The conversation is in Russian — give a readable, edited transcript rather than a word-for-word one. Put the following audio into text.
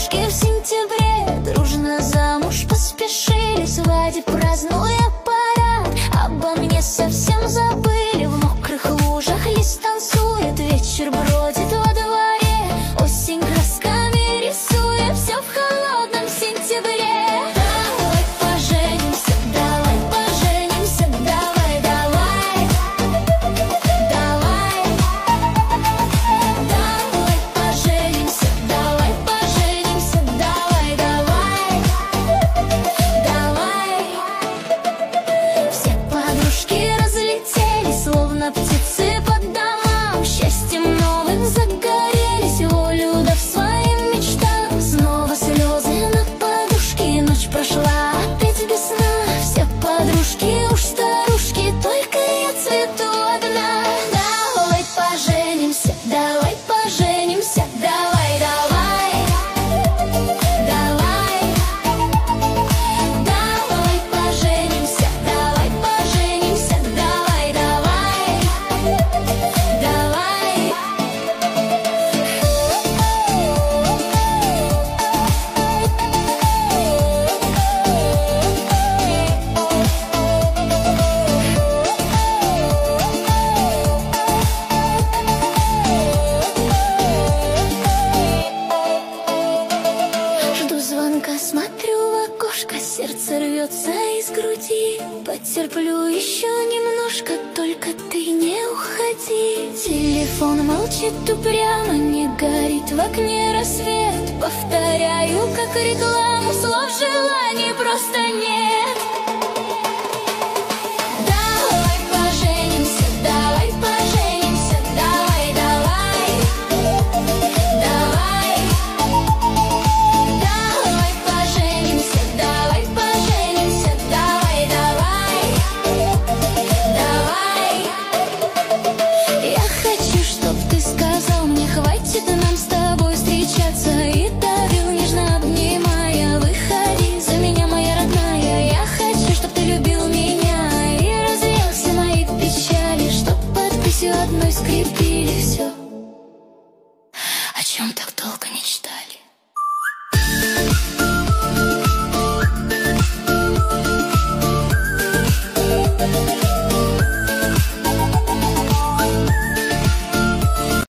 подружки в сентябре дружно замуж поспешили, свадьбу празднуя парад. Обо мне совсем забыли, в мокрых лужах лист танцует, вечер бродит во дворе, осень красками рисует все в холодном сентябре. Давай поженимся, давай поженимся, давай, давай, давай, давай поженимся, давай поженимся, давай, давай, давай. Все подружки разлетелись, словно птицы по домам, счастьем новым загорелись, волю да в своим мечтам. Снова слезы на подушке, ночь прошла опять без сна. Все подружки уж старушки, только я цвету одна. Давай поженимся, давай поженимся, давай, давай, давай, давай поженимся, давай поженимся, давай, давай, давай. Жду звонка, смотрю в окошко, сердце рвется из груди. Потерплю еще немножко, только ты не уходи. Телефон молчит упрямо, не горит в окне рассвет. Повторяю, как рекламу, слов желаний просто нет.